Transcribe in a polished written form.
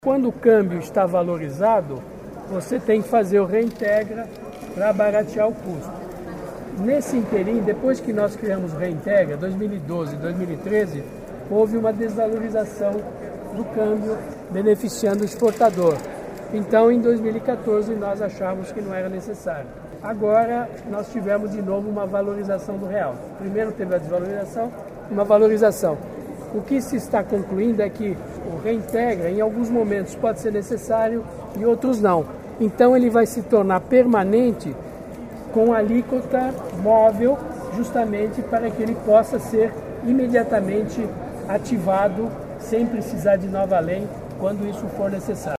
Quando o câmbio está valorizado, você tem que fazer o reintegra para baratear o custo. Nesse interim, depois que nós criamos o reintegra, 2012 e 2013, houve uma desvalorização do câmbio beneficiando o exportador. Então, em 2014, nós achamos que não era necessário. Agora, nós tivemos de novo uma valorização do real. Primeiro teve a desvalorização, uma valorização. O que se está concluindo é que o reintegra, em alguns momentos, pode ser necessário e outros não. Então, ele vai se tornar permanente com alíquota móvel, justamente para que ele possa ser imediatamente ativado, sem precisar de nova lei, quando isso for necessário.